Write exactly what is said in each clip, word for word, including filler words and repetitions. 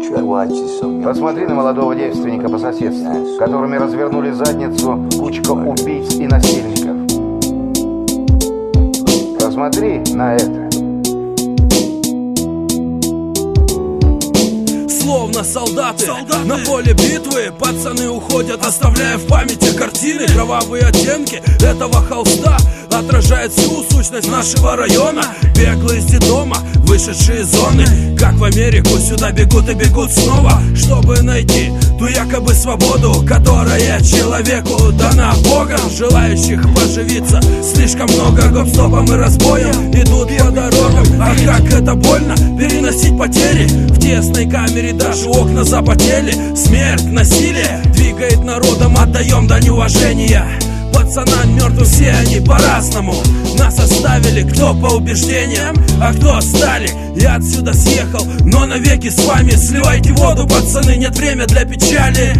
Посмотри на молодого девственника по соседству, которыми развернули задницу кучка убийц и насильников. Посмотри на это. Словно солдаты, солдаты на поле битвы, пацаны уходят, оставляя в памяти картины. Кровавые оттенки этого холста отражают всю сущность нашего района. Беглые из детдома, вышедшие из зоны, как в Америку, сюда бегут и бегут снова, чтобы найти ту якобы свободу, которая человеку дана Богом. Желающих поживиться слишком много, гоп-стопом и разбоем идут по дорогам. А как это больно переносить потери в тесной камере, даже окна запотели. Смерть, насилие двигает народом, отдаем дань уважения пацанам мертвым, все они по-разному. Нас оставили, кто по убеждениям, а кто стали. Я отсюда съехал, но навеки с вами. Сливайте воду, пацаны, нет времени для печали.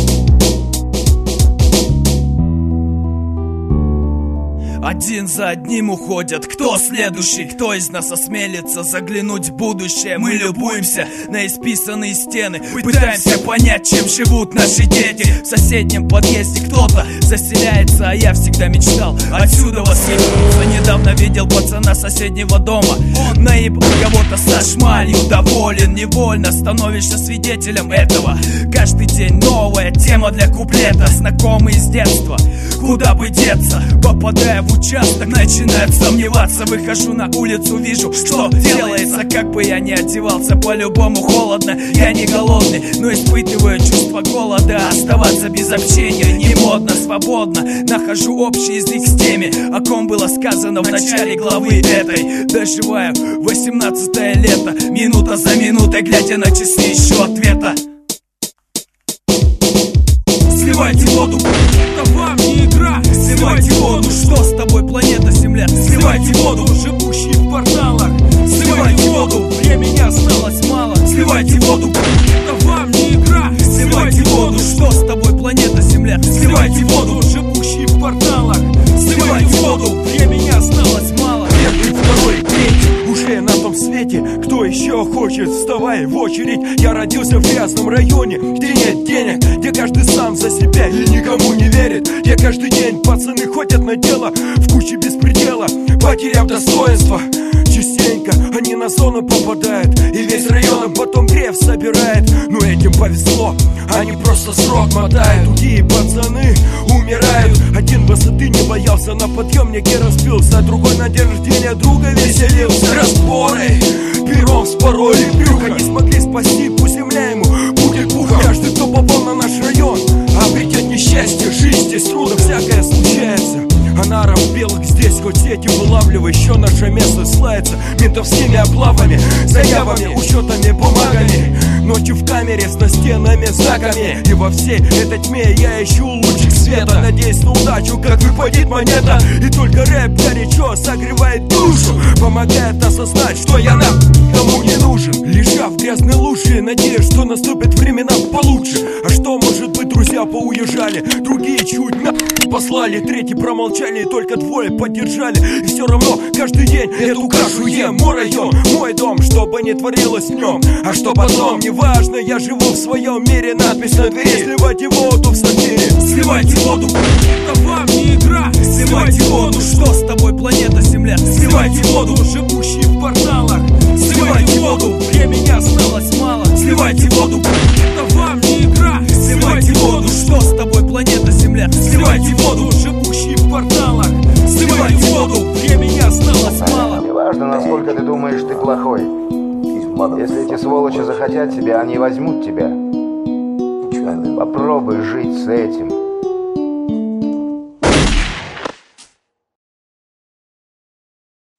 Один за одним уходят. Кто следующий? Кто из нас осмелится заглянуть в будущее? Мы любуемся на исписанные стены, пытаемся понять, чем живут наши дети. В соседнем подъезде кто-то заселяется, а я всегда мечтал отсюда съехаться. Недавно видел пацана соседнего дома, он наебал кого-то со шмалью, доволен. Невольно становишься свидетелем этого. Каждый день новая тема для куплета. Знакомые с детства, куда бы деться? Попадая в участок, начинают сомневаться. Выхожу на улицу, вижу, что делается. Как бы я ни одевался, по-любому холодно. Я не голодный, но испытываю чувство голода. Оставаться без общения не модно, свободно нахожу общий язык с теми, о ком было сказано в начале главы этой. Доживаю восемнадцатое лето, минута за минутой, глядя на часы, ищу ответа. Сливайте воду, это вам не игра. Сливайте воду, что с тобой, планета Земля? Сливайте воду, живущие в порталах. Сливайте воду, времени осталось мало. Сливайте воду, это вам не игра. Сливайте воду, что с тобой, планета Земля? Сливайте воду, живущие в порталах. Сливайте воду, времени осталось мало. Первый, второй, третий, уже на том свете. Кто еще хочет, вставай в очередь. Я родился в грязном районе, где нет денег, где каждый сам за себя и никому не верит. Где каждый день пацаны ходят на дело в куче беспредела, потеряв достоинство. Частенько они на зону попадают, и весь район потом греф собирает. Но этим повезло, они просто срок мотают. Другие пацаны умирают. Один высоты не боялся, на подъемнике разбился, другой на день рождения друга веселился. Разборы пером спороли брюхо, не смогли спасти, пусть земля ему будет пухом. Каждый, кто попал на наш район, обретет несчастье. Жизнь здесь трудно, всякое случается. А наром белых здесь хоть сети вылавливай, еще наше место слается ментовскими облавами, заявами, учетами, бумагами. Ночью в камере с настенными знаками. И во всей этой тьме я ищу лучик света, надеюсь на удачу, как выпадет монета. И только рэп горячо согревает душу, помогает осознать, что я на кому не нужен. Лежа в грязной луже, надеюсь, что наступят времена получше. А что может быть, друзья поуезжали, другие чуть на послали, третьи промолчали, и только двое поддержали. И все равно каждый день эту кашу ем. Мой район, мой дом, что бы ни творилось в нем. А что потом, неважно, я живу в своем мире. Надпись на двери: сливайте воду в сортире. Сливайте воду, это вам не игра. Сливайте воду, что с тобой, планета Земля? Сливайте воду, живущие в порталах. Сливайте воду, времени осталось мало. Сливайте воду, это вам не игра. Сливайте воду, что с тобой, планета Земля? Сливайте воду, живущие в порталах. Сливайте воду, времени осталось мало. Неважно, насколько ты думаешь, ты плохой. Если эти сволочи захотят тебя, они возьмут тебя. Попробуй жить с этим.